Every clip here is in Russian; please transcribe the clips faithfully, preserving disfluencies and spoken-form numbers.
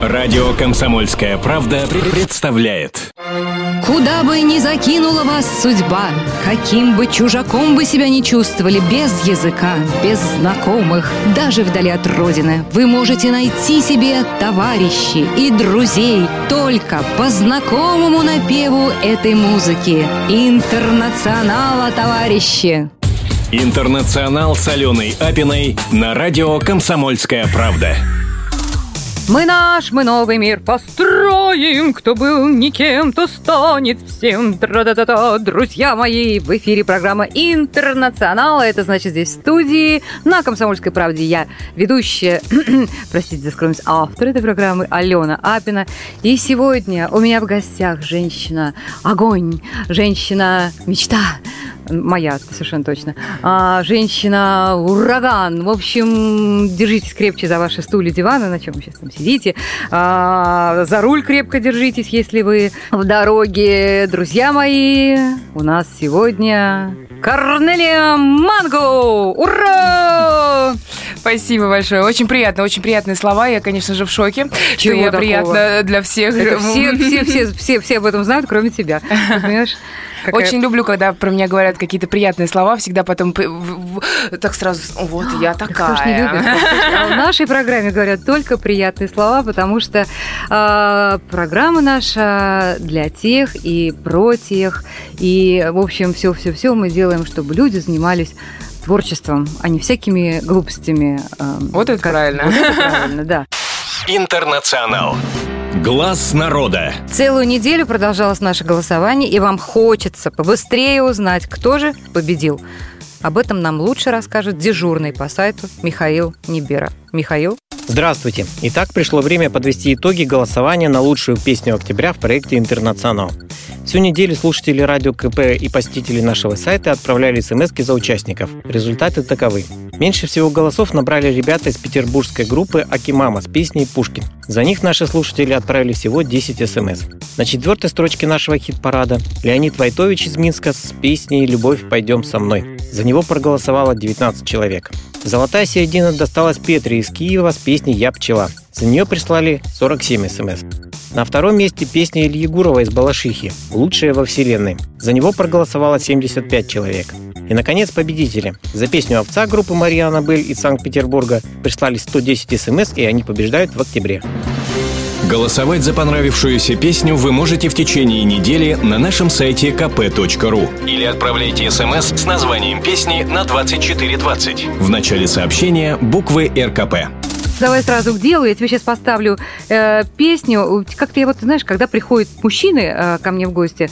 Радио «Комсомольская правда» представляет. Куда бы ни закинула вас судьба, каким бы чужаком вы себя ни чувствовали, без языка, без знакомых, даже вдали от родины, вы можете найти себе товарищей и друзей только по знакомому напеву этой музыки. Интернационала, товарищи! Интернационал с Аленой Апиной на радио «Комсомольская правда». Мы наш, мы новый мир построим, кто был никем, то станет всем. Тра-да-да-да. Друзья мои, в эфире программа «Интернационал». Это значит, здесь в студии на «Комсомольской правде» я ведущая, простите за скромность, автор этой программы Алена Апина. И сегодня у меня в гостях женщина-огонь, женщина-мечта. Моя, совершенно точно. А, женщина-ураган. В общем, держитесь крепче за ваши стулья, диваны, на чем вы сейчас там сидите. А, за руль крепко держитесь, если вы в дороге. Друзья мои, у нас сегодня Корнелия Манго! Ура! Спасибо большое. Очень приятно, очень приятные слова. Я, конечно же, в шоке, Чего что я такого? Приятно для всех. Все, все, все, все, все об этом знают, кроме тебя. Понимаешь? Какая... Очень люблю, когда про меня говорят какие-то приятные слова, всегда потом так сразу, вот я такая. Кто ж не любит? А в нашей программе говорят только приятные слова, потому что э, программа наша для тех и про тех. И, в общем, все-все-все мы делаем, чтобы люди занимались творчеством, а не всякими глупостями. Э, вот это как... правильно. Вот это правильно, да. Интернационал. Глаз народа. Целую неделю продолжалось наше голосование, и вам хочется побыстрее узнать, кто же победил. Об этом нам лучше расскажет дежурный по сайту Михаил Нибера. Михаил? Здравствуйте. Итак, пришло время подвести итоги голосования на лучшую песню октября в проекте «Интернационал». Всю неделю слушатели радио КП и посетители нашего сайта отправляли смски за участников. Результаты таковы. Меньше всего голосов набрали ребята из петербургской группы «Акимама» с песней «Пушкин». За них наши слушатели отправили всего десять смс. На четвертой строчке нашего хит-парада Леонид Войтович из Минска с песней «Любовь, пойдем со мной». За него проголосовало девятнадцать человек. Золотая середина досталась Петре из Киева с песней «Я пчела». За нее прислали сорок семь смс. На втором месте песня Ильи Гурова из Балашихи «Лучшая во вселенной». За него проголосовало семьдесят пять человек. И, наконец, победители. За песню «Овца» группы Мария Аннабель из Санкт-Петербурга прислали сто десять смс, и они побеждают в октябре. Голосовать за понравившуюся песню вы можете в течение недели на нашем сайте ка пэ точка ру или отправляйте смс с названием песни на двадцать четыре двадцать. В начале сообщения буквы эр ка пэ. Давай сразу к делу. Я тебе сейчас поставлю э, песню. Как-то я вот, знаешь, когда приходят мужчины э, ко мне в гости,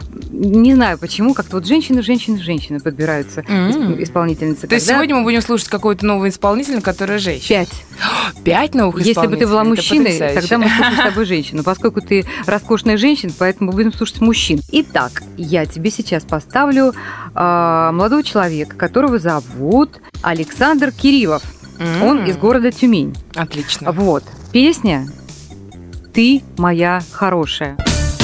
не знаю почему, как-то вот женщины, женщины, женщины подбираются, mm-hmm. исполнительницы. То когда... есть сегодня мы будем слушать какой-то новый исполнитель, который женщина? Пять. Пять новых Если исполнителей? Если бы ты была мужчиной, тогда мы слушаем с тобой женщину. Поскольку ты роскошная женщина, поэтому будем слушать мужчин. Итак, я тебе сейчас поставлю э, молодого человека, которого зовут Александр Кириллов. Mm-hmm. Он из города Тюмень. Отлично. Вот. Песня «Ты моя хорошая».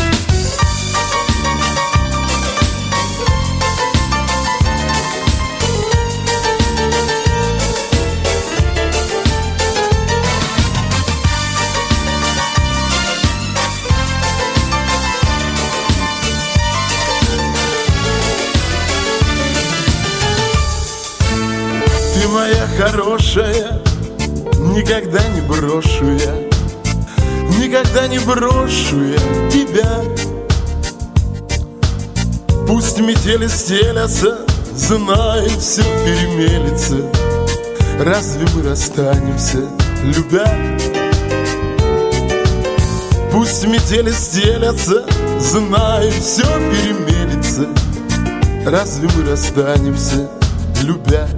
Ты моя хорошая, никогда не брошу я, никогда не брошу я тебя. Пусть метели стелятся, знаю, все перемелется. Разве мы расстанемся, любя? Пусть метели стелятся, знаю, все перемелется. Разве мы расстанемся, любя?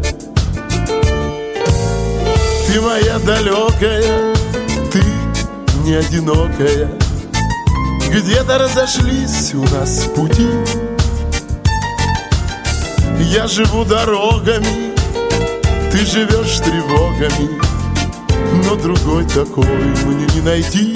Ты моя далекая, ты не одинокая. Где-то разошлись у нас пути. Я живу дорогами, ты живешь тревогами, но другой такой мне не найти.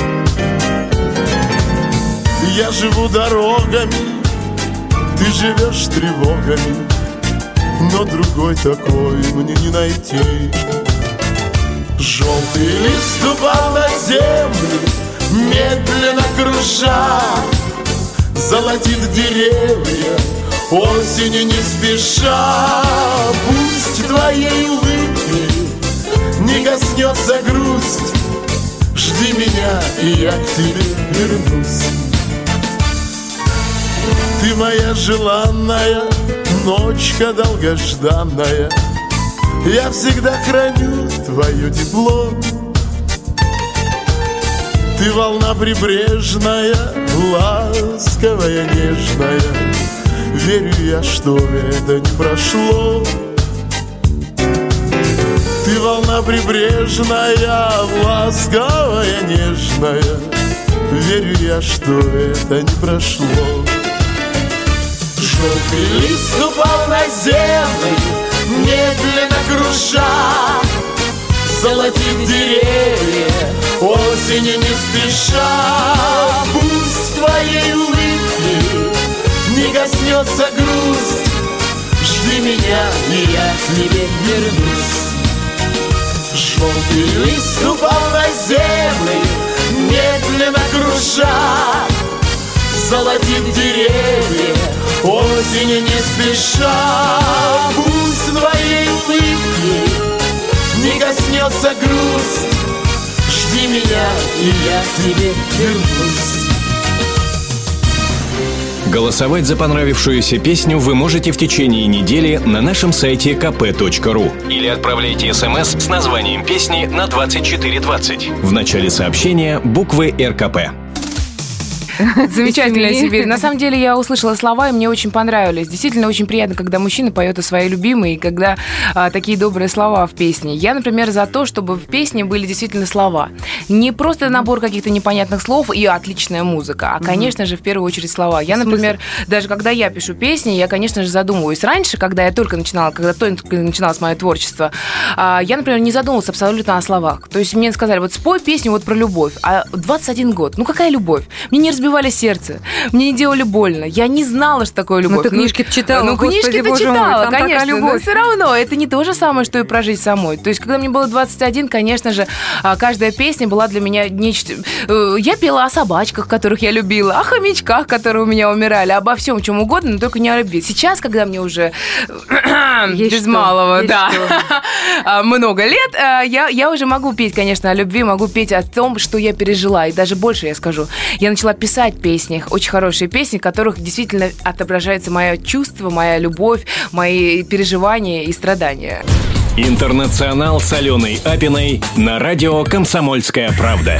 Я живу дорогами, ты живешь тревогами, но другой такой мне не найти. Желтый лист упал на землю, медленно круша, золотит деревья осени не спеша. Пусть твоей улыбки не коснется грусть, жди меня, и я к тебе вернусь. Ты моя желанная, ночка долгожданная, я всегда храню твое тепло. Ты волна прибрежная, ласковая, нежная, верю я, что это не прошло. Ты волна прибрежная, ласковая, нежная, верю я, что это не прошло. Желтый лист упал на землю, медленно круша, золотит деревья осени не спеша. Пусть твоей улыбки не коснется грусть, жди меня, и я к тебе вернусь. Желтый лист упал на землю, медленно круша, золотит деревья осени не спеша. Пусть твоей улыбки не коснется грусть, жди меня, и я к тебе вернусь. Голосовать за понравившуюся песню вы можете в течение недели на нашем сайте ка пэ точка ру или отправляйте смс с названием песни на двадцать четыре двадцать. В начале сообщения буквы эр ка пэ. Замечательная Сибирь. На самом деле я услышала слова, и мне очень понравились. Действительно очень приятно, когда мужчина поет о своей любимой, и когда а, такие добрые слова в песне. Я, например, за то, чтобы в песне были действительно слова. Не просто набор каких-то непонятных слов и отличная музыка, а, конечно же, в первую очередь слова. Я, например, даже когда я пишу песни, я, конечно же, задумываюсь. Раньше, когда я только начинала, когда только начиналось мое творчество, а, я, например, не задумывалась абсолютно о словах. То есть мне сказали, вот спой песню вот про любовь. А двадцать один год, ну какая любовь? Мне не разбивали сердце, мне не делали больно. Я не знала, что такое любовь. Ну, ты книжки-то читала. Ну, книжки-то читала, конечно, но все равно это не то же самое, что и прожить самой. То есть, когда мне было двадцать один, конечно же, каждая песня была для меня нечто... Я пела о собачках, которых я любила, о хомячках, которые у меня умирали, обо всем, чем угодно, но только не о любви. Сейчас, когда мне уже без что, малого, да, много лет, я, я уже могу петь, конечно, о любви, могу петь о том, что я пережила. И даже больше я скажу. Я начала писать песни, очень хорошие песни, в которых действительно отображается мое чувство, моя любовь, мои переживания и страдания. Интернационал с Аленой Апиной на радио «Комсомольская правда».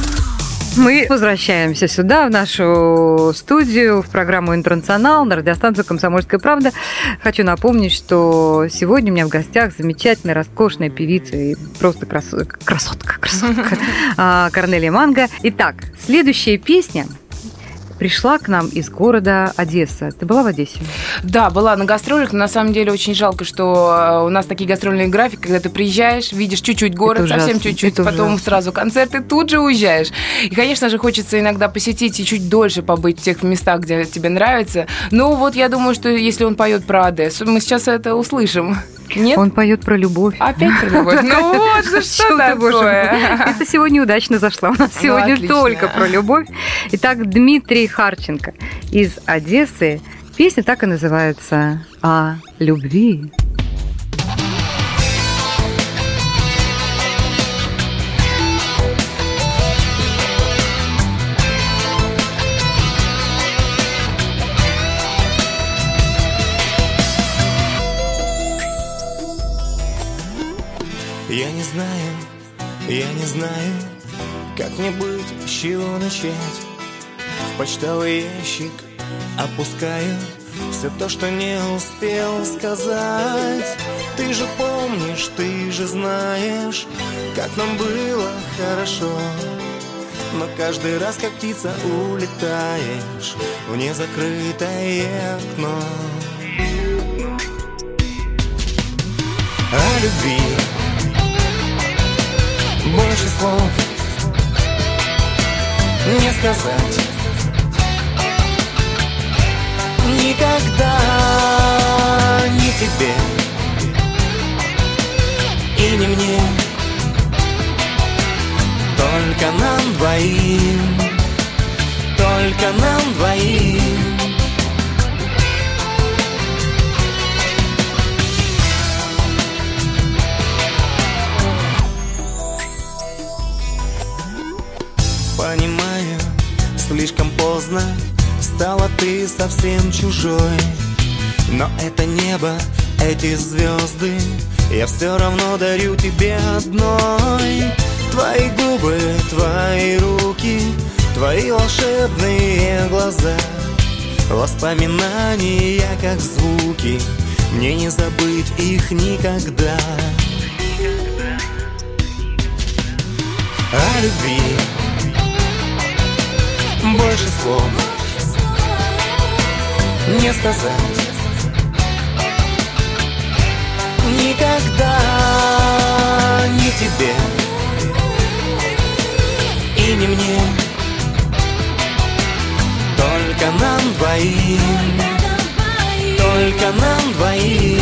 Мы возвращаемся сюда, в нашу студию, в программу «Интернационал» на радиостанцию «Комсомольская правда». Хочу напомнить, что сегодня у меня в гостях замечательная, роскошная певица и просто красо... красотка, красотка Корнелия Манго. Итак, следующая песня пришла к нам из города Одесса. Ты была в Одессе? Да, была на гастролях, но на самом деле очень жалко, что у нас такие гастрольные графики, когда ты приезжаешь, видишь чуть-чуть город, это совсем ужасно. Чуть-чуть, это потом ужасно. Сразу концерт, и тут же уезжаешь. И, конечно же, хочется иногда посетить и чуть дольше побыть в тех местах, где тебе нравится. Но вот я думаю, что если он поет про Одессу, мы сейчас это услышим. Нет? Он поет про любовь. Опять про любовь. Ну вот же что такое. Это сегодня удачно зашло. У нас сегодня только про любовь. Итак, Дмитрий Харченко из Одессы. Песня так и называется «О любви». Я не знаю, я не знаю, как мне быть, с чего начать. В почтовый ящик опускаю все то, что не успел сказать. Ты же помнишь, ты же знаешь, как нам было хорошо. Но каждый раз, как птица, улетаешь в незакрытое окно. О любви больше слов не сказать. Никогда ни тебе и ни мне только нам двоим, только нам двоим. Понимаю, слишком поздно стала ты совсем чужой, но это небо, эти звезды я все равно дарю тебе одной. Твои губы, твои руки, твои волшебные глаза, воспоминания как звуки, мне не забыть их никогда. О любви больше слов не сказать. Никогда ни тебе и не мне, только нам двоим, только нам двоим.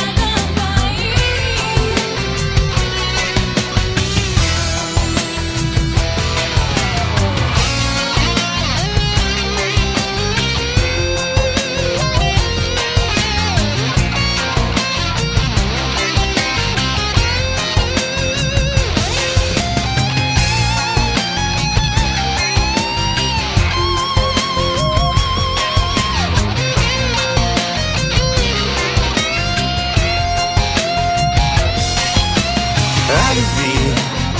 О любви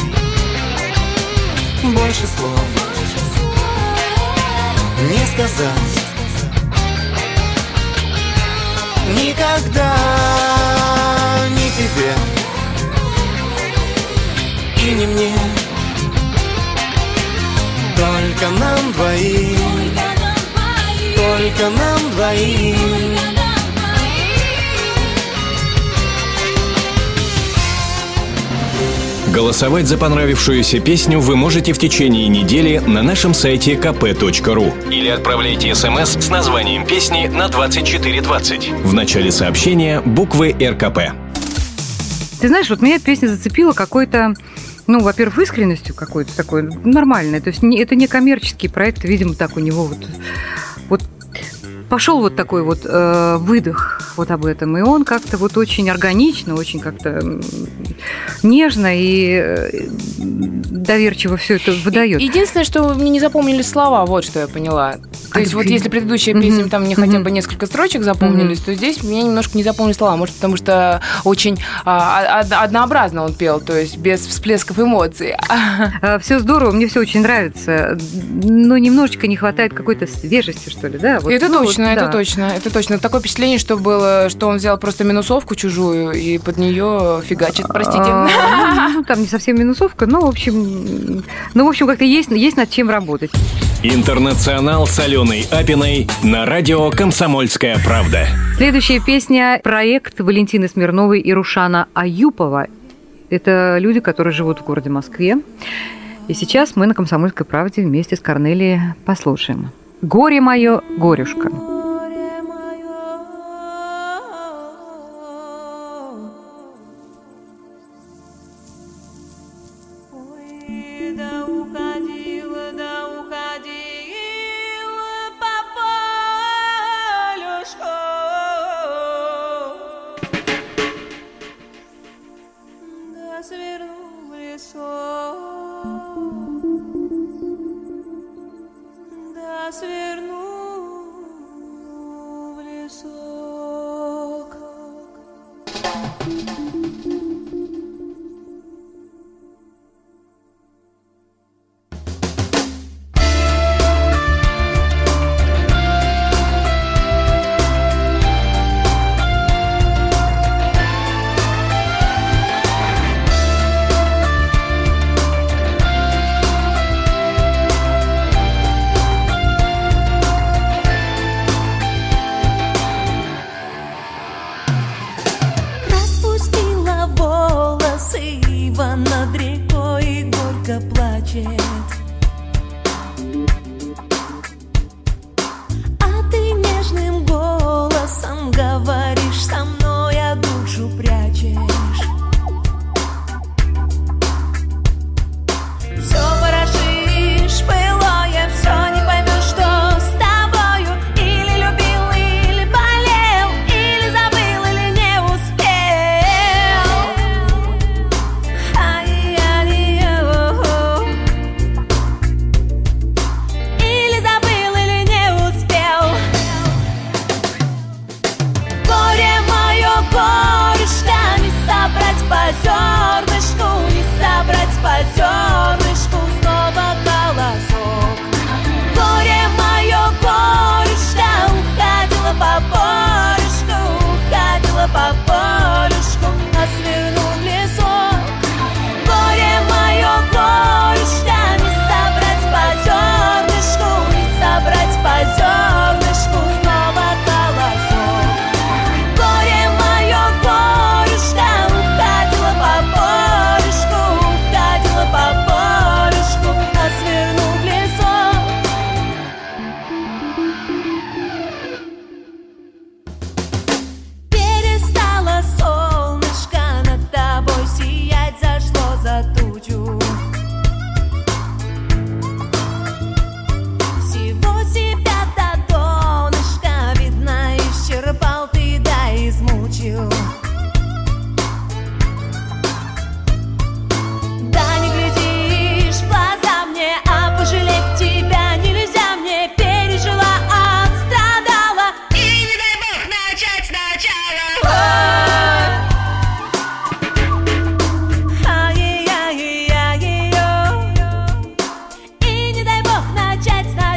больше слов не сказать. Никогда ни тебе и не мне, только нам двоим, только нам двоим. Голосовать за понравившуюся песню вы можете в течение недели на нашем сайте ка пэ точка ру или отправляйте смс с названием песни на двадцать четыре двадцать. В начале сообщения буквы эр ка пэ. Ты знаешь, вот меня песня зацепила какой-то, ну, во-первых, искренностью какой-то такой нормальной. То есть не, это не коммерческий проект, видимо, так у него вот, вот пошел вот такой вот э, выдох вот об этом. И он как-то вот очень органично, очень как-то нежно и э, доверчиво все это выдает. Единственное, что мне не запомнились слова, вот что я поняла. То есть вот если предыдущая песня, mm-hmm. там мне хотя бы несколько строчек запомнились, mm-hmm. то здесь мне немножко не запомнились слова. Может, потому что очень а, однообразно он пел, то есть без всплесков эмоций. Все здорово, мне все очень нравится, но немножечко не хватает какой-то свежести, что ли, да? Вот, это ну, точно, вот, это да. точно, это точно. Такое впечатление, что было, что он взял просто минусовку чужую и под нее фигачит, простите. Ну, там не совсем минусовка, но, в общем, ну, в общем, как-то есть, есть над чем работать. Интернационал с Аленой Апиной на радио «Комсомольская правда». Следующая песня – проект Валентины Смирновой и Рушана Аюпова. Это люди, которые живут в городе Москве. И сейчас мы на «Комсомольской правде» вместе с Корнелией послушаем. «Горе мое, горюшка».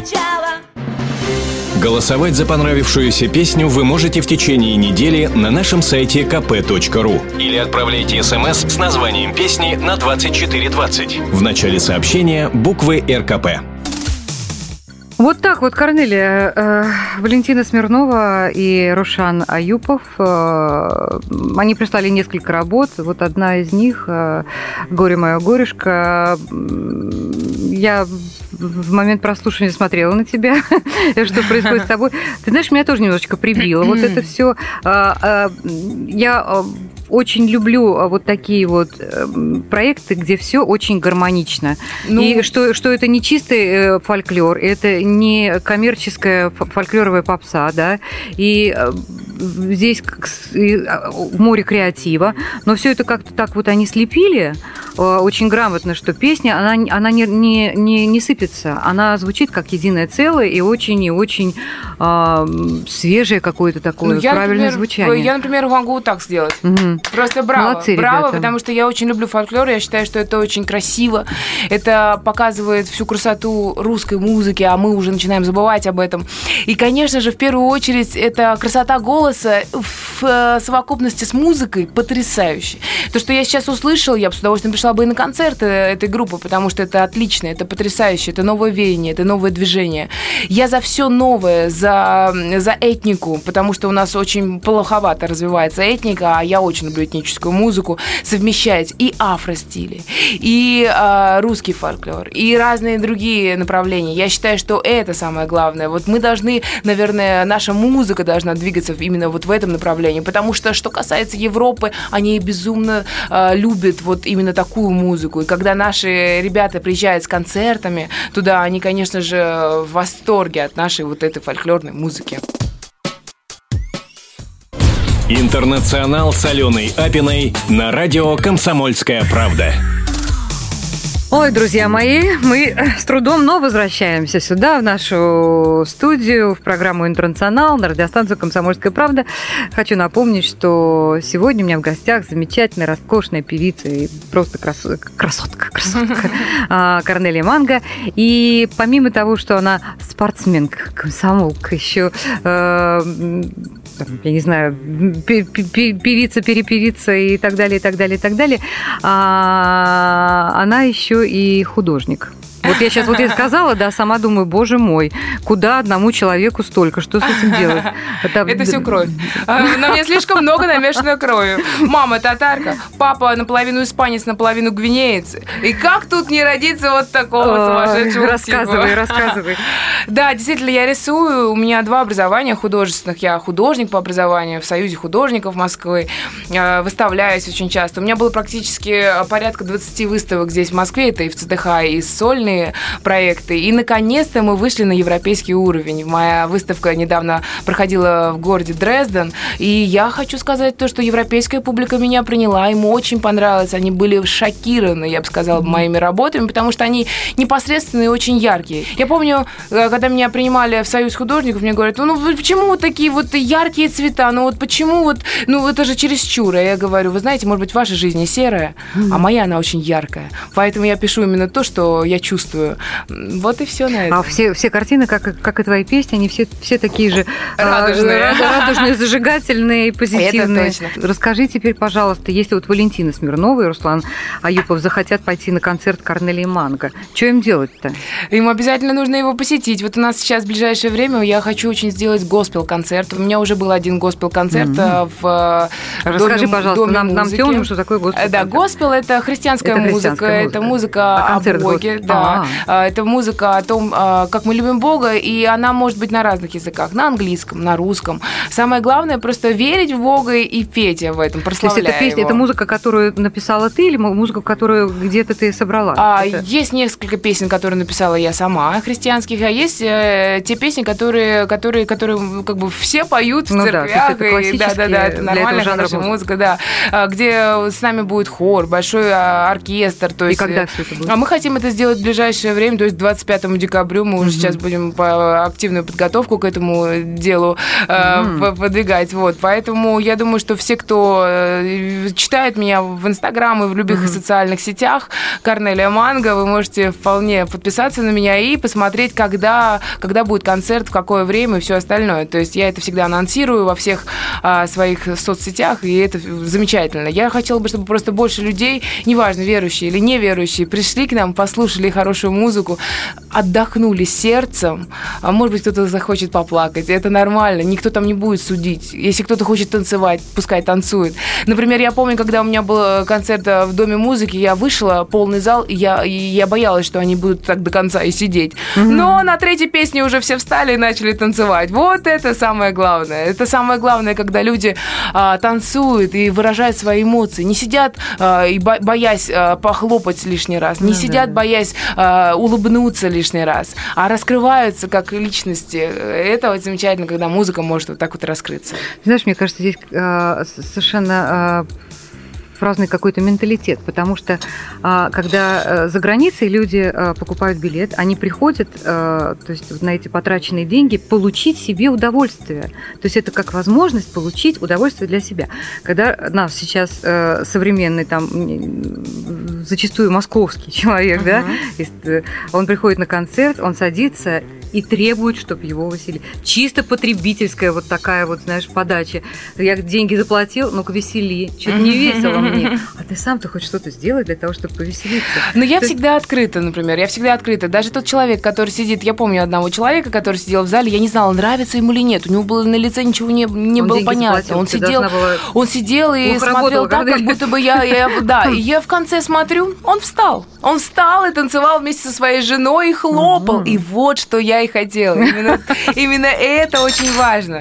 начало. Голосовать за понравившуюся песню вы можете в течение недели на нашем сайте ка пэ точка ру или отправляйте смс с названием песни на двадцать четыре двадцать. В начале сообщения буквы эр ка пэ. Вот так вот, Корнелия, э, Валентина Смирнова и Рушан Аюпов, э, они прислали несколько работ. Вот одна из них э, «Горе мое, горюшка». Я в момент прослушивания смотрела на тебя, что происходит с тобой. Ты знаешь, меня тоже немножечко прибило. Вот это все. Я очень люблю вот такие вот проекты, где все очень гармонично. Ну, и что, что это не чистый фольклор, это не коммерческая фольклоровая попса, да, и здесь море креатива, но все это как-то так вот они слепили очень грамотно, что песня, она, она не, не, не, не сыпется, она звучит как единое целое и очень и очень э, свежее какое-то такое, ну, я, правильное например, звучание. Я, например, могу вот так сделать. Угу. Просто браво. Молодцы, браво, ребята. Потому что я очень люблю фольклор, я считаю, что это очень красиво, это показывает всю красоту русской музыки, а мы уже начинаем забывать об этом. И, конечно же, в первую очередь, это красота голоса в совокупности с музыкой потрясающая. То, что я сейчас услышала, я бы с удовольствием пришла бы и на концерт этой группы, потому что это отлично, это потрясающе, это новое веяние, это новое движение. Я за все новое, за, за этнику, потому что у нас очень плоховато развивается этника, а я очень люблю этническую музыку, совмещать и афро-стили, и э, русский фольклор, и разные другие направления. Я считаю, что это самое главное. Вот мы должны, наверное, наша музыка должна двигаться именно вот в этом направлении, потому что, что касается Европы, они безумно э, любят вот именно такую музыку. И когда наши ребята приезжают с концертами туда, они, конечно же, в восторге от нашей вот этой фольклорной музыки. Интернационал с Аленой Апиной на радио «Комсомольская правда». Ой, друзья мои, мы с трудом, но возвращаемся сюда, в нашу студию, в программу «Интернационал» на радиостанцию «Комсомольская правда». Хочу напомнить, что сегодня у меня в гостях замечательная, роскошная певица и просто крас... красотка, красотка Корнелия Манго. И помимо того, что она спортсменка, комсомолка, еще... Э, я не знаю, певица, перепевица и так далее, и так далее, и так далее, а она еще и художник. Вот я сейчас вот я сказала, да, сама думаю, боже мой, куда одному человеку столько, что с этим делать? Это, это все кровь. На мне слишком много намешано кровью. Мама татарка, папа наполовину испанец, наполовину гвинеец. И как тут не родиться вот такого сумасшедшего Рассказывай, рассказывай. Да, действительно, я рисую. У меня два образования художественных. Я художник по образованию в Союзе художников Москвы. Выставляюсь очень часто. У меня было практически порядка двадцати выставок здесь в Москве. Это и в ЦДХ, и сольные проекты. И, наконец-то, мы вышли на европейский уровень. Моя выставка недавно проходила в городе Дрезден. И я хочу сказать то, что европейская публика меня приняла. Им очень понравилось. Они были шокированы, я бы сказала, моими работами, потому что они непосредственные и очень яркие. Я помню, когда меня принимали в Союз художников, мне говорят, ну почему вот такие вот яркие цвета? Ну вот почему вот, ну это же чересчур. А я говорю, вы знаете, может быть, ваша жизнь серая, а моя она очень яркая. Поэтому я пишу именно то, что я чувствую. Вот и все на этом. А все, все картины, как, как и твои песни, они все, все такие же радужные, радужные, зажигательные, позитивные. Это точно. Расскажи теперь, пожалуйста, если вот Валентина Смирнова и Руслан Аюпов захотят пойти на концерт Корнелии Манго, что им делать-то? Им обязательно нужно его посетить. Вот у нас сейчас в ближайшее время я хочу очень сделать госпел-концерт. У меня уже был один госпел-концерт mm-hmm. в Расскажи, доме, пожалуйста, доме нам, нам темным, что такое госпел. Да, госпел – это христианская это музыка, христианская это музыка а о Боге. Да. А-а-а. Это музыка о том, как мы любим Бога, и она может быть на разных языках, на английском, на русском. Самое главное – просто верить в Бога и петь в этом, прославляя То есть это песня, его. Это музыка, которую написала ты, или музыка, которую где-то ты собрала? А, это... Есть несколько песен, которые написала я сама, христианских, а есть э, те песни, которые, которые, которые как бы все поют в ну церквях. Да, это да, да, да, это нормальная, хорошая музыка, да. Где с нами будет хор, большой оркестр. То есть, и когда все это будет? А мы хотим это сделать в ближайшее время, то есть двадцать пятому декабрю мы уже mm-hmm. сейчас будем по активную подготовку к этому делу mm-hmm. подвигать. Вот. Поэтому я думаю, что все, кто читает меня в Инстаграм и в любых mm-hmm. социальных сетях, Корнелия Манго, вы можете вполне подписаться на меня и посмотреть, когда когда, когда будет концерт, в какое время и все остальное. То есть я это всегда анонсирую во всех а, своих соцсетях, и это замечательно. Я хотела бы, чтобы просто больше людей, неважно, верующие или неверующие, пришли к нам, послушали хорошую музыку, отдохнули сердцем. А может быть, кто-то захочет поплакать. Это нормально, никто там не будет судить. Если кто-то хочет танцевать, пускай танцует. Например, я помню, когда у меня был концерт в Доме музыки, я вышла, полный зал, и я, и я боялась, что они будут так до конца и сидеть. Mm-hmm. Но на третьей песне уже все встали и начали танцевать. Вот это самое главное. Это самое главное, когда люди а, танцуют и выражают свои эмоции. Не сидят, а, и бо- боясь а, похлопать лишний раз, не mm-hmm. сидят, боясь а, улыбнуться лишний раз, а раскрываются как личности. Это вот замечательно, когда музыка может вот так вот раскрыться. Знаешь, мне кажется, здесь а, совершенно... А... разный какой-то менталитет, потому что а, когда а, за границей люди а, покупают билет, они приходят, а, то есть вот на эти потраченные деньги получить себе удовольствие. То есть это как возможность получить удовольствие для себя. Когда нас сейчас а, современный, там, зачастую московский человек, uh-huh. да, он приходит на концерт, он садится и требует, чтобы его веселили. Чисто потребительская вот такая вот, знаешь, подача. Я деньги заплатил, ну-ка весели. Что-то не весело мне. А ты сам-то хоть что-то сделай для того, чтобы повеселиться. Но я То всегда есть... открыта, например. Я всегда открыта. Даже тот человек, который сидит... Я помню одного человека, который сидел в зале, я не знала, нравится ему или нет. У него было на лице ничего не, не было понятно. Он сидел, была... он сидел и он смотрел так, как будто бы я... я да, и я в конце смотрю, он встал. Он встал и танцевал вместе со своей женой и хлопал. И вот что я и хотела. Именно, именно это очень важно.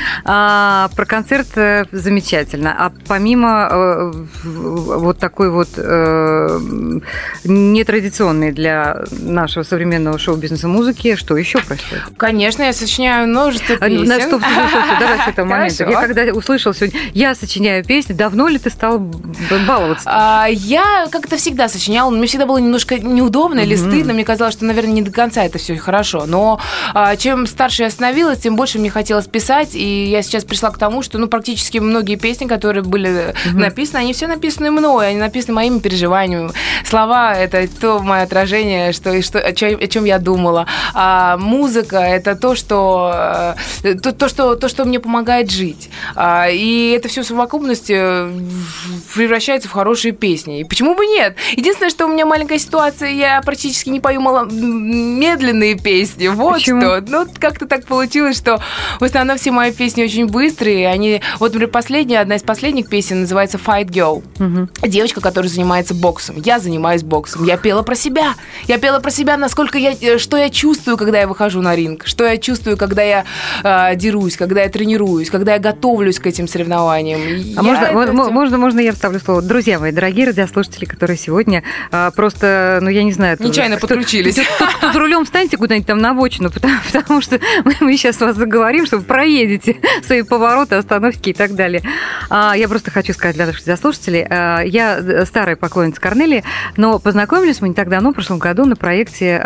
А, про концерт замечательно. А помимо э, вот такой вот э, нетрадиционной для нашего современного шоу-бизнеса музыки, что еще происходит? Конечно, я сочиняю множество песен. На, стоп, стоп, стоп, давай с этого момента. Я когда услышала сегодня, я сочиняю песни, давно ли ты стала баловаться? А, я как-то всегда сочиняла, мне всегда было немножко неудобно или mm-hmm. стыдно, мне казалось, что, наверное, не до конца это все хорошо, но а, чем старше я становилась, тем больше мне хотелось писать, и я сейчас пришла к тому, что ну, практически многие песни, которые были mm-hmm. написаны, они все написаны мной, они написаны моими переживаниями. Слова — это то мое отражение, что, что, о, чем, о чем я думала. А музыка — это то, что, то, то, что, то, что мне помогает жить. А, и это все в совокупности превращается в хорошие песни. И почему бы нет? Единственное, что у меня маленькая ситуация, я практически не пою мало... медленные песни. Вот почему? Что. Ну, как-то так получилось, что в основном все мои песни очень быстрые. Они... Вот, например, последняя, одна из последних песен называется «Fight Girl». Угу. Девочка, которая занимается боксом. Я занимаюсь боксом. Я пела про себя. Я пела про себя, насколько я... Что я чувствую, когда я выхожу на ринг. Что я чувствую, когда я э, дерусь, когда я тренируюсь, когда я готовлюсь к этим соревнованиям. А можно, это... можно, можно я вставлю слово? Друзья мои, дорогие радиослушатели, которые сегодня э, просто, ну, я не знаю... Нечаянно кто, подключились. Кто, кто, кто за рулем, встаньте куда-нибудь там на обочину, потому, потому что мы, мы сейчас вас заговорим, что вы проедете свои повороты, остановки и так далее. А, я просто хочу сказать для наших радиослушателей, а, я старая поклонница Корнелии, но познакомились мы не так давно, в прошлом году, на проекте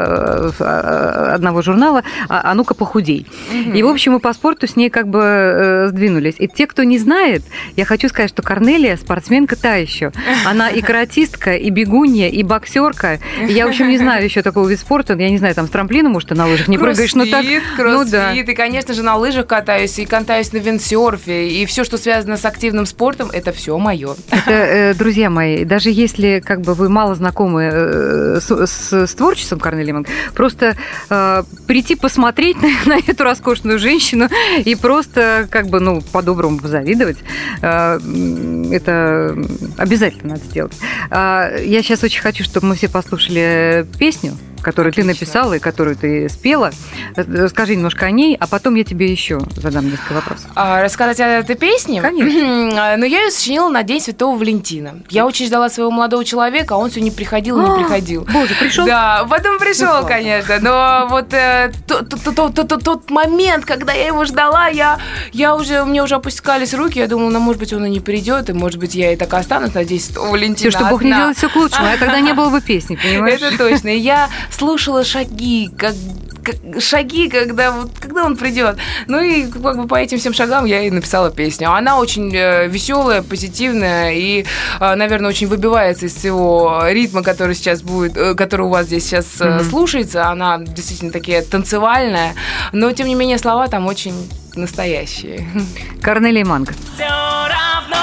а, одного журнала «А ну-ка похудей». Mm-hmm. И, в общем, мы по спорту с ней как бы э, сдвинулись. И те, кто не знает, я хочу сказать, что Корнелия спортсменка та еще. Она и каратистка, и бегунья, и боксерка. И я, в общем, не знаю еще такого вида спорта. Я не знаю, там с трамплина, может, ты на лыжах не прыгаешь, но так... Кроссфит, ну, да. И, конечно же, на лыжах катаюсь, и катаюсь на виндсерфе, и все, что связано с активным спортом, это все мое. Это, э, друзья мои, даже если как бы вы мало знакомы э, с, с, с творчеством Корнелии Манг, просто э, прийти посмотреть на, на эту роскошную женщину и просто как бы, ну, по-доброму позавидовать, э, это обязательно надо сделать. Э, я сейчас очень хочу, чтобы мы все послушали песню, которую Отлично. Ты написала и которую ты спела. Расскажи немножко о ней, а потом я тебе еще задам несколько вопросов. А, рассказать о этой песне? Конечно. Но я ее сочинила на День Святого Валентина. Я очень ждала своего молодого человека, а он все не приходил и не приходил. Боже, пришел? Да, потом пришел, конечно. Но вот э, тот, тот, тот, тот, тот момент, когда я его ждала, я, я уже, мне уже опускались руки, я думала, ну, может быть, он и не придет, и, может быть, я и так останусь на День Святого Валентина. Все, что Бог не делает, все к лучшему, а тогда не было бы песни, понимаешь? Это точно. И я слушала шаги, как шаги, когда, вот, когда он придет. Ну и как бы по этим всем шагам я и написала песню. Она очень веселая, позитивная и, наверное, очень выбивается из всего ритма, который сейчас будет, который у вас здесь сейчас mm-hmm. слушается. Она действительно такая танцевальная, но, тем не менее, слова там очень настоящие. Корнелия Манго. Все равно.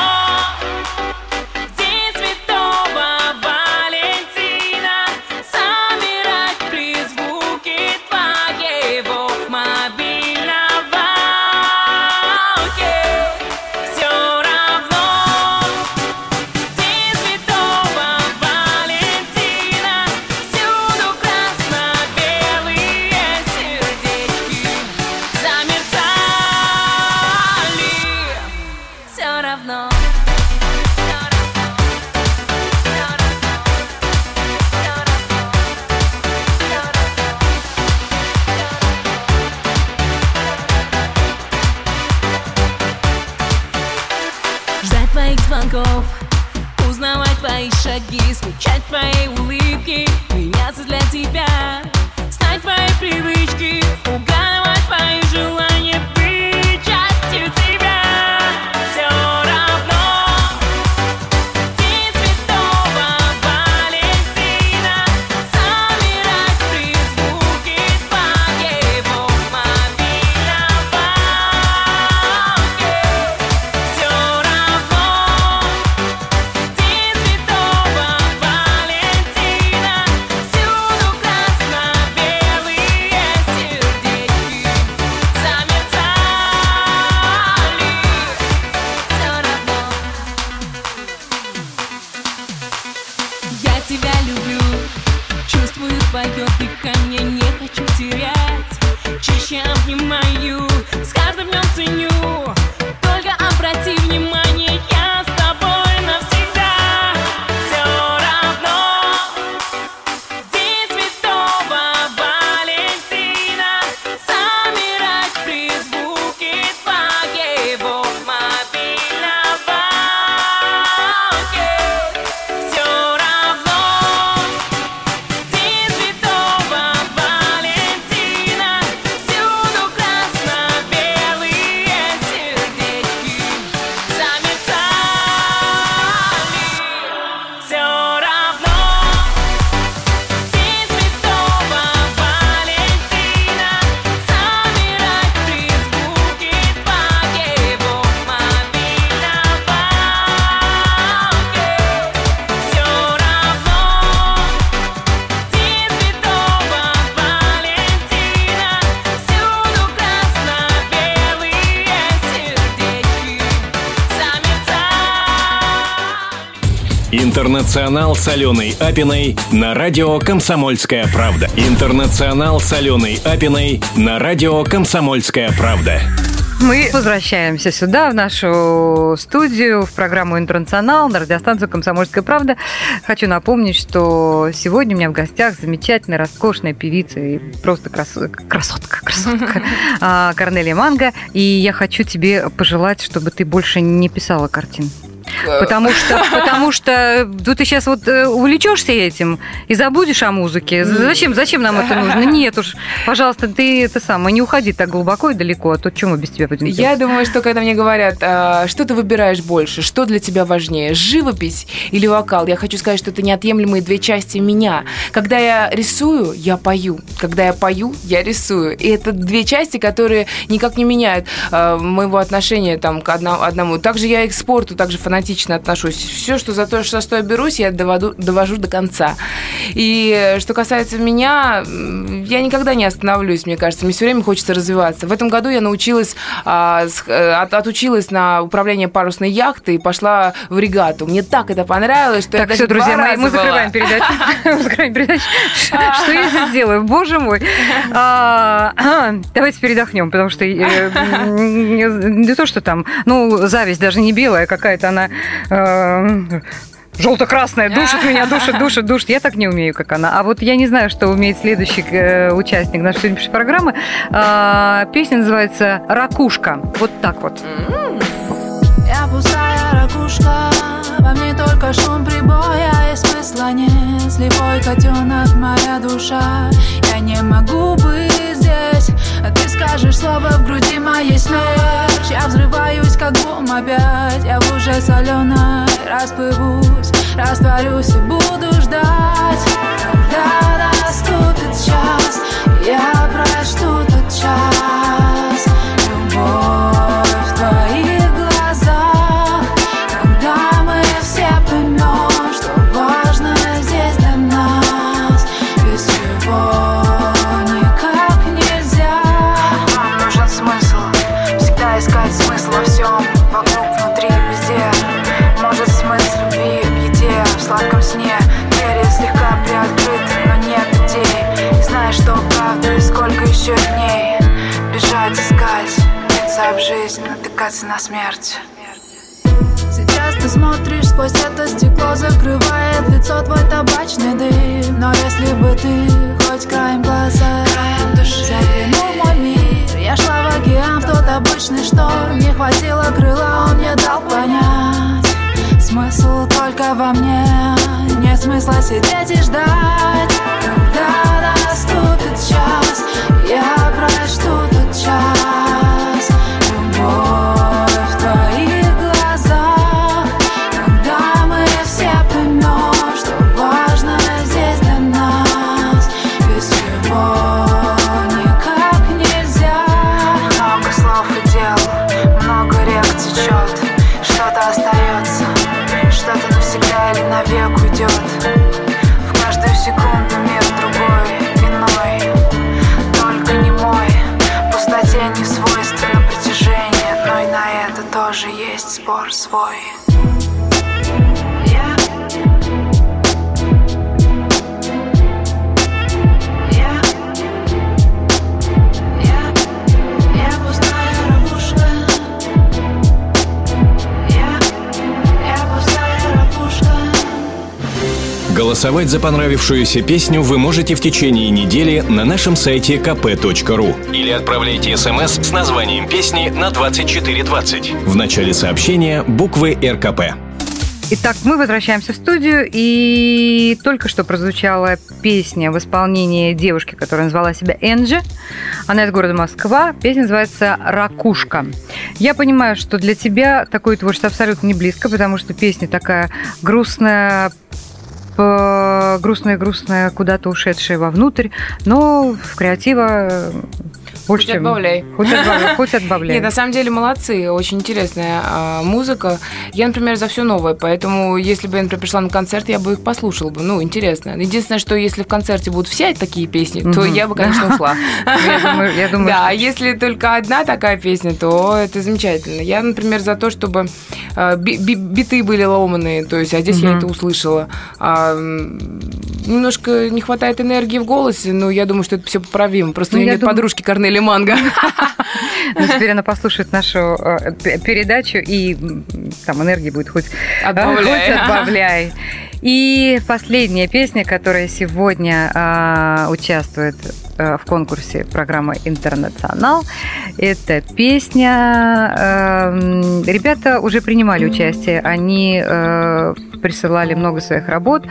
Узнавать твои шаги, скучать твои улыбки, меняться для тебя, знать твои привычки, угадывать твои желания, быть частью тебя. Все равно. День Святого Валентина, собирать при звуке твоего мобильного. Все равно. День Святого Валентина, всюду красно-белые сердечки замерцали. Все равно. Я тебя люблю, чувствую твое дыхание, не хочу терять, чаще обнимаю, с каждым днем ценю. Только обрати внимание, я с тобой навсегда. Все равно. День Святого Валентина, собирать при звуке твоего мобильного. Все равно. День Святого Валентина, всюду красно-белые сердечки замерцали. Все равно. День Святого Валентина, собирать при звуке твоего мобильного. Все равно. День Святого Валентина, всюду красно-белые сердечки замерцали. Интернационал с Аленой Апиной на радио «Комсомольская правда». Интернационал с Аленой Апиной на радио «Комсомольская правда». Мы возвращаемся сюда, в нашу студию, в программу «Интернационал» на радиостанцию «Комсомольская правда». Хочу напомнить, что сегодня у меня в гостях замечательная, роскошная певица и просто крас... красотка, красотка Корнелия Манго. И я хочу тебе пожелать, чтобы ты больше не писала картин. Потому что, потому что ну, ты сейчас вот увлечешься этим и забудешь о музыке. Зачем, зачем нам это нужно? Нет уж, пожалуйста, ты это самое, не уходи так глубоко и далеко, а то что мы без тебя будем делать? Я думаю, что когда мне говорят, что ты выбираешь больше, что для тебя важнее, живопись или вокал, я хочу сказать, что это неотъемлемые две части меня. Когда я рисую, я пою. Когда я пою, я рисую. И это две части, которые никак не меняют моего отношения там, к одному. Также я и к спорту, также фанатично отношусь. Все, что за то, что, за что я берусь, я доводу, довожу до конца. И что касается меня, я никогда не остановлюсь, мне кажется. Мне все время хочется развиваться. В этом году я научилась, от, отучилась на управление парусной яхтой и пошла в регату. Мне так это понравилось, что так, я все, друзья, мы, мы закрываем передачу. Закрываем передачу. Что я здесь делаю? Боже мой. Давайте передохнем, потому что не то, что там, ну, зависть даже не белая какая-то, она желто-красная, душит меня, душит, душит, душит. Я так не умею, как она. А вот я не знаю, что умеет следующий э, участник нашей сегодняшней программы. Э, песня называется «Ракушка». Вот так вот. Я я пустая ракушка. Во мне только шум прибоя, и смысла нет. Слепой котенок, моя душа. Я не могу быть здесь, а ты скажешь слово, в груди моей смерть. Я взрываюсь, как бум опять. Я в луже соленой расплывусь, растворюсь и буду ждать, когда наступит час, я прочту тот час. Любовь в твоих глазах, когда мы все поймем, что важно здесь для нас, без чего никак нельзя. Нам нужен смысл, всегда искать смысл во всем, вокруг, внутри, везде. Может, смысл любви в еде, в сладком сне. Двери слегка приоткрыты, но нет идей. И знаешь, что правда, и сколько еще дней. Бежать, искать, биться об жизнь, натыкаться на смерть. Сейчас ты смотришь сквозь это стекло, закрывает лицо твой табачный дым. Но если бы ты хоть краем глаза заглянул в мой мир, я шла в океан, в тот обычный шторм. Не хватило крыла, он мне дал понять, смысл только во мне, нет смысла сидеть и ждать, когда наступит час, я прочту тот час. Любовь в твоих глазах, когда мы все поймем, что важно здесь для нас, без чего никак нельзя. Много слов и дел, много рек течет, что-то остается, что-то навсегда или навек уйдет. В каждую секунду мир другой, иной, только не мой. Пустоте не свойственно притяжение, но и на это тоже есть спор свой. Голосовать за понравившуюся песню вы можете в течение недели на нашем сайте ка пэ точка ру или отправляйте смс с названием песни на двадцать четыре двадцать. В начале сообщения буквы эр ка пэ. Итак, мы возвращаемся в студию, и только что прозвучала песня в исполнении девушки, которая назвала себя Энджи. Она из города Москва. Песня называется «Ракушка». Я понимаю, что для тебя такое творчество абсолютно не близко, потому что песня такая грустная, грустная-грустная, куда-то ушедшая вовнутрь, но в креатива больше, хоть чем... отбавляй. Хоть отбавляй. Хоть отбавляй. Нет, на самом деле молодцы, очень интересная а, музыка. Я, например, за все новое, поэтому если бы я, например, пришла на концерт, я бы их послушала бы. Ну, интересно. Единственное, что если в концерте будут все такие песни, то mm-hmm. я бы, конечно, ушла. Я думаю, да, а если только одна такая песня, то это замечательно. Я, например, за то, чтобы биты были ломаные, то есть, а здесь я это услышала. Немножко не хватает энергии в голосе, но я думаю, что это все поправимо. Просто у меня нет подружки Корнелии Манго. Ну, теперь она послушает нашу э, передачу, и там энергии будет хоть отбавляй. Хоть отбавляй. И последняя песня, которая сегодня э, участвует э, в конкурсе программы «Интернационал», это песня... Э, ребята уже принимали участие, они э, присылали много своих работ,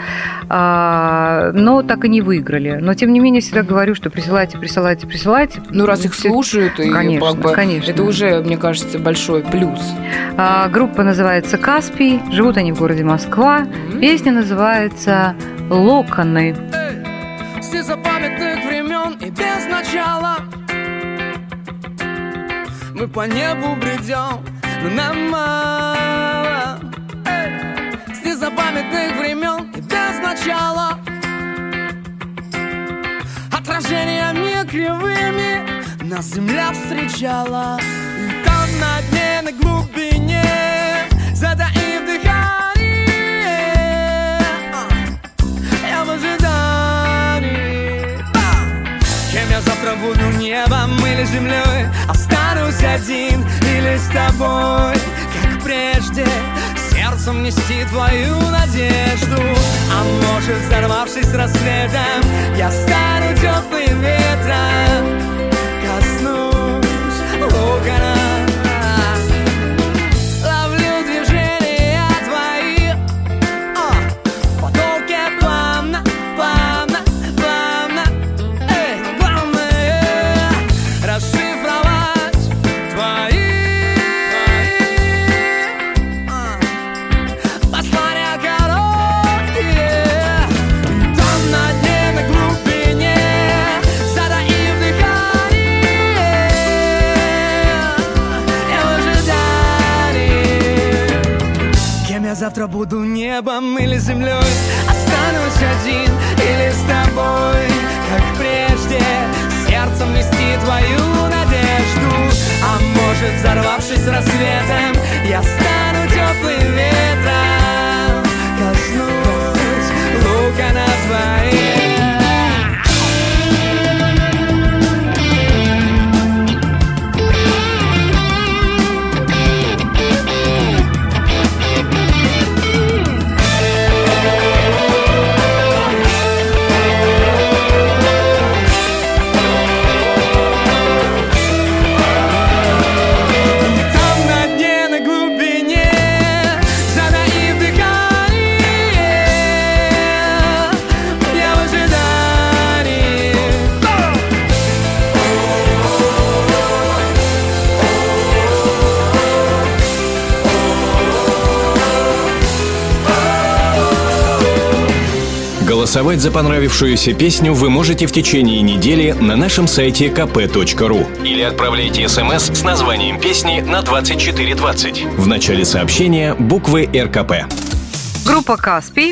э, но так и не выиграли. Но, тем не менее, всегда говорю, что присылайте, присылайте, присылайте. Ну, раз их слушают, и конечно, как бы, конечно. Это уже, мне кажется, большой плюс. Э, группа называется «Каспий», живут они в городе Москва. Mm-hmm. Песня называется «Локоны». С незапамятных времен и без начала мы по небу бредем, но нам мало. С незапамятных времен и без начала отражениями кривыми нас земля встречала. И там на дне, на глубине, затаив дыхание, я в ожидании. Кем я завтра буду, небом или землей? Останусь один или с тобой, как прежде, сердцем нести твою надежду. А может, взорвавшись рассветом, я стану теплым ветром, коснусь локона. Ловлю завтра буду небом или землей, останусь один или с тобой, как прежде, сердцем нести твою надежду. А может, взорвавшись рассветом, я стану теплым ветром, коснусь лука на твоей. Голосовать за понравившуюся песню вы можете в течение недели на нашем сайте ка пэ точка ру или отправляйте смс с названием песни на двадцать четыре двадцать. В начале сообщения буквы эр ка пэ. Группа «Каспий».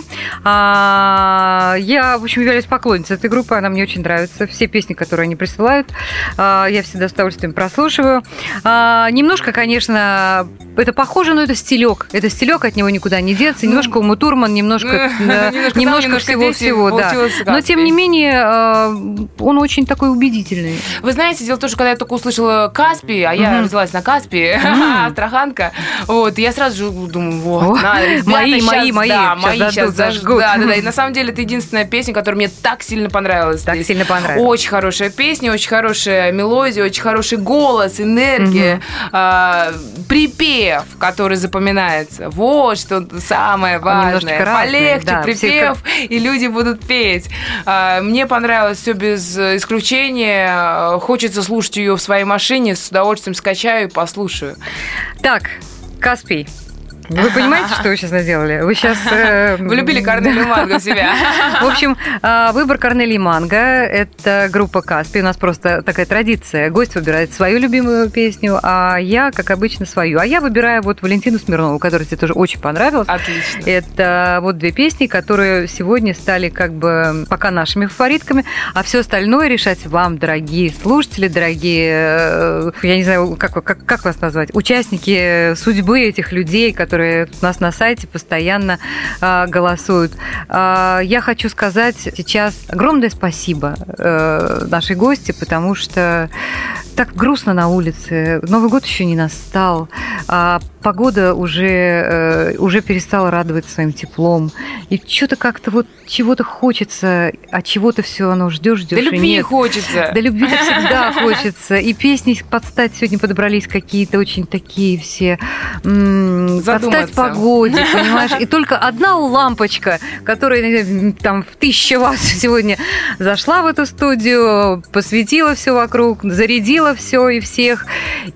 А, я, в общем, являюсь поклонницей этой группы. Она мне очень нравится. Все песни, которые они присылают, а, я всегда с удовольствием прослушиваю. А, немножко, конечно, это похоже, но это стилек. Это стилек, от него никуда не деться. Немножко Ума Турман, немножко, немножко всего-всего. Да. Но, тем не менее, он очень такой убедительный. Вы знаете, дело в том, что когда я только услышала «Каспий», а я родилась на Каспии, астраханка, вот, я сразу же думаю, вот, мои, мои, мои. Да, мои сейчас сейчас зажгут. Да, да, да. И на самом деле это единственная песня, которая мне так сильно понравилась. Так здесь. Сильно понравилась. Очень хорошая песня, очень хорошая мелодия, очень хороший голос, энергия, угу. а, припев, который запоминается. Вот что самое важное. Полегче да, припев, все... и люди будут петь. А, мне понравилось все без исключения. Хочется слушать ее в своей машине, с удовольствием скачаю и послушаю. Так, «Каспий». Вы понимаете, что вы сейчас наделали? Вы сейчас... Э, вы любили Корнелию Манго себя. В общем, выбор Корнелии Манго – это группа «Каспий». У нас просто такая традиция. Гость выбирает свою любимую песню, а я, как обычно, свою. А я выбираю вот Валентину Смирнову, которая тебе тоже очень понравилась. Отлично. Это вот две песни, которые сегодня стали как бы пока нашими фаворитками, а все остальное решать вам, дорогие слушатели, дорогие, я не знаю, как, как, как вас назвать, участники судьбы этих людей, которые которые у нас на сайте постоянно э, голосуют. Э, я хочу сказать сейчас огромное спасибо э, нашей гости, потому что так грустно на улице. Новый год еще не настал, а погода уже, э, уже перестала радовать своим теплом. И что-то как-то вот чего-то хочется, а чего-то все оно ждешь, ждешь. Да любви нет. хочется. Да любви всегда хочется. И песни под стать сегодня подобрались какие-то очень такие все... М- под стать погоде, понимаешь? И только одна лампочка, которая там в тысячу вас сегодня зашла в эту студию, посветила все вокруг, зарядила все и всех.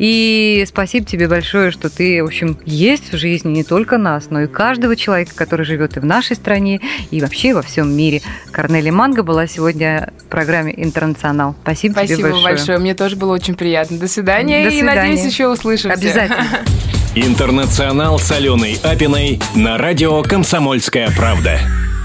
И спасибо тебе большое, что ты, в общем, есть в жизни не только нас, но и каждого человека, который живет и в нашей стране, и вообще во всем мире. Корнелия Манго была сегодня в программе «Интернационал». Спасибо, Спасибо тебе большое. Спасибо большое. Мне тоже было очень приятно. До свидания. До свидания. И, надеюсь, еще услышимся. Обязательно. «Интернационал» с Аленой Апиной на радио «Комсомольская правда».